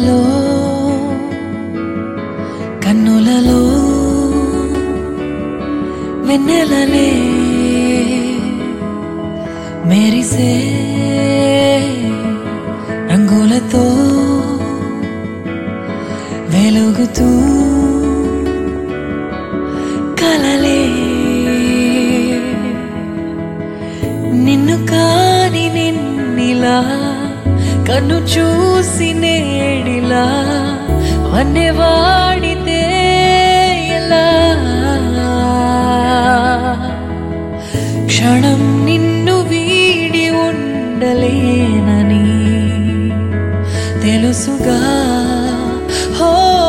కలలో కన్నులలో వెన్నెలలే మెరిసే రంగులతో వెలుగుతూ కలలే నిన్ను కాని నిన్నిలా కన్ను చూసి నేడిలా వన్నెవాడితే ఎలా క్షణం నిన్ను వీడి ఉండలేనని తెలుసుగా హో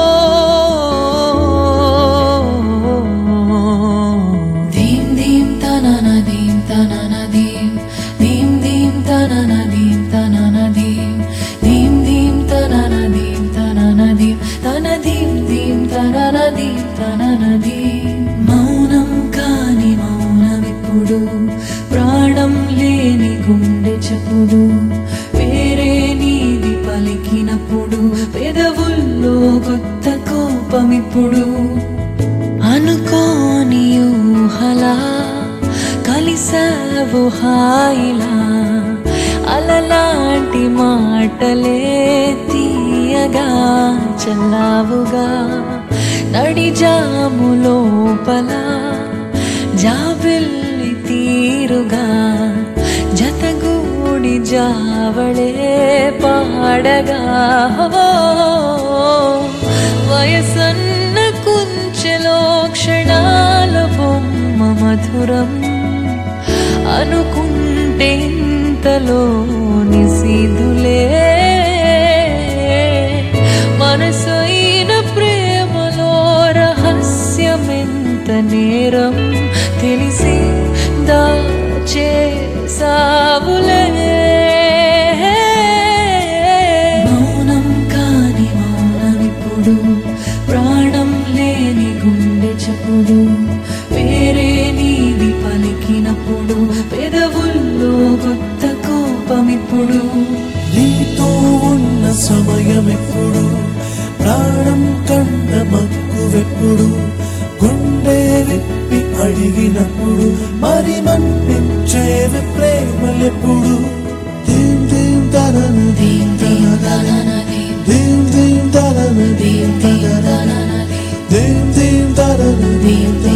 ధీం ధీం తనన ధీం తనన ధీం ధీం ధీం తనన ధీం తనన ధీం ధీం ధీం తనన ధీం తనన ధీం తన ధీం ధీం తనన ధీం తనన ధీం మౌనం కాని మౌనమిప్పుడు ప్రాణం లేని గుండె చప్పుడు వేరే నీది పలికినప్పుడు పెదవుల్లో కొత్త కోపమిప్పుడు అనుకోని ఊహలా కలిసావు హాయిలా అలలాంటి మాటలే తీయగా చల్లావుగా నడిజాము లోపల జాబిల్లి తీరుగా జతగూడి జావళే పాడగా వయసన్న కుంచెలో క్షణాల బొమ్మ మధురం అనుకుంటే ఇంతలో నిశీదులే మనసైన ప్రేమలో రహస్యమెంత నేరం తెలిసి దాచేసావులే మౌనం కాని మౌనమిప్పుడు ప్రాణం లేని గుండె చప్పుడు వేరే నీది పలికినప్పుడు పెదవుల్లో కొత్త కోపమిప్పుడు నీతో ఉన్న సమయమెప్పుడు ప్రాణం కన్న మక్కువెప్పుడు గుండె విప్పి అడిగినప్పుడు మరి మన్నించేవి ప్రేమలెప్పుడు ధీం ధీం తనన ధీం తనన ధీం ధీం తనన ధీం తనన ధీం ధీం తనన ధీం